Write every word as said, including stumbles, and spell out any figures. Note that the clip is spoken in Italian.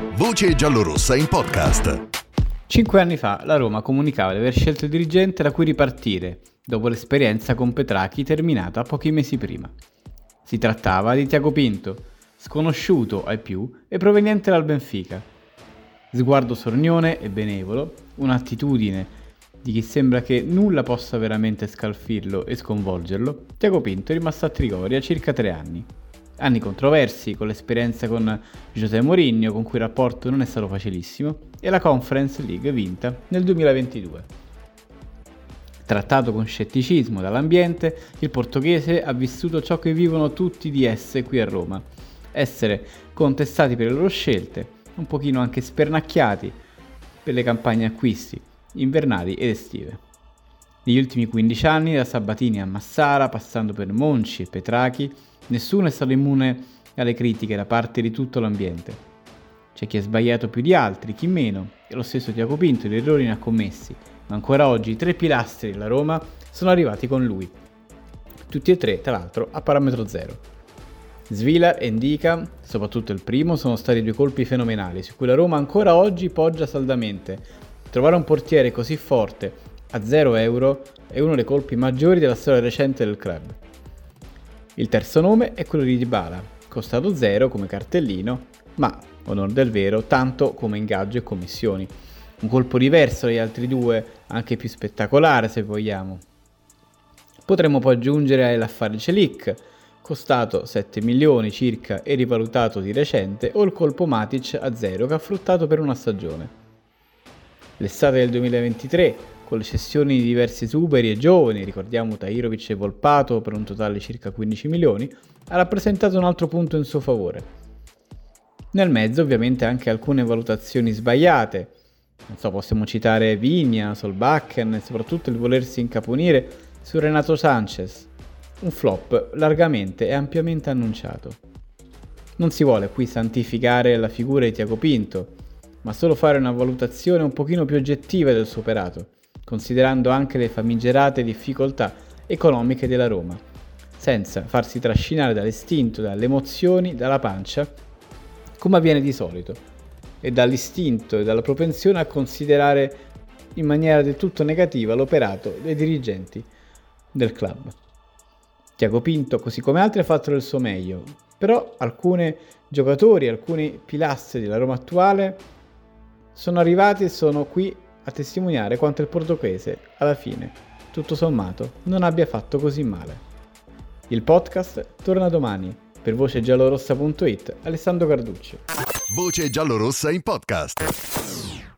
Voce giallorossa in podcast. Cinque anni fa la Roma comunicava di aver scelto il dirigente da cui ripartire, dopo l'esperienza con Petrachi terminata pochi mesi prima. Si trattava di Tiago Pinto, sconosciuto ai più e proveniente dal Benfica. Sguardo sornione e benevolo, un'attitudine di chi sembra che nulla possa veramente scalfirlo e sconvolgerlo, Tiago Pinto è rimasto a Trigoria circa tre anni. Anni controversi, con l'esperienza con José Mourinho, con cui il rapporto non è stato facilissimo, e la Conference League vinta nel duemilaventidue. Trattato con scetticismo dall'ambiente, il portoghese ha vissuto ciò che vivono tutti di esse qui a Roma: essere contestati per le loro scelte, un pochino anche spernacchiati per le campagne acquisti invernali ed estive. Negli ultimi quindici anni, da Sabatini a Massara, passando per Monchi e Petrachi, nessuno è stato immune alle critiche da parte di tutto l'ambiente. C'è chi ha sbagliato più di altri, chi meno, e lo stesso Tiago Pinto gli errori ne ha commessi, ma ancora oggi i tre pilastri della Roma sono arrivati con lui. Tutti e tre, tra l'altro, a parametro zero. Svilar e Ndicka, soprattutto il primo, sono stati due colpi fenomenali, su cui la Roma ancora oggi poggia saldamente. Trovare un portiere così forte a zero euro è uno dei colpi maggiori della storia recente del club. Il terzo nome è quello di Dybala, costato zero come cartellino, ma, onor del vero, tanto come ingaggio e commissioni. Un colpo diverso dagli altri due, anche più spettacolare se vogliamo. Potremmo poi aggiungere l'affare Celik, costato sette milioni circa e rivalutato di recente, o il colpo Matic a zero che ha fruttato per una stagione. L'estate del duemilaventitré, con le cessioni di diversi esuberi e giovani, ricordiamo Tahirovic e Volpato per un totale di circa quindici milioni, ha rappresentato un altro punto in suo favore. Nel mezzo ovviamente anche alcune valutazioni sbagliate, non so, possiamo citare Vigna, Solbakken e soprattutto il volersi incaponire su Renato Sanchez, un flop largamente e ampiamente annunciato. Non si vuole qui santificare la figura di Tiago Pinto, ma solo fare una valutazione un pochino più oggettiva del suo operato, considerando anche le famigerate difficoltà economiche della Roma, senza farsi trascinare dall'istinto, dalle emozioni, dalla pancia, come avviene di solito, e dall'istinto e dalla propensione a considerare in maniera del tutto negativa l'operato dei dirigenti del club. Tiago Pinto, così come altri, ha fatto del suo meglio, però alcuni giocatori, alcuni pilastri della Roma attuale sono arrivati e sono qui a testimoniare quanto il portoghese, alla fine, tutto sommato, non abbia fatto così male. Il podcast torna domani. Per voce giallorossa punto it, Alessandro Carducci. Voce giallorossa in podcast.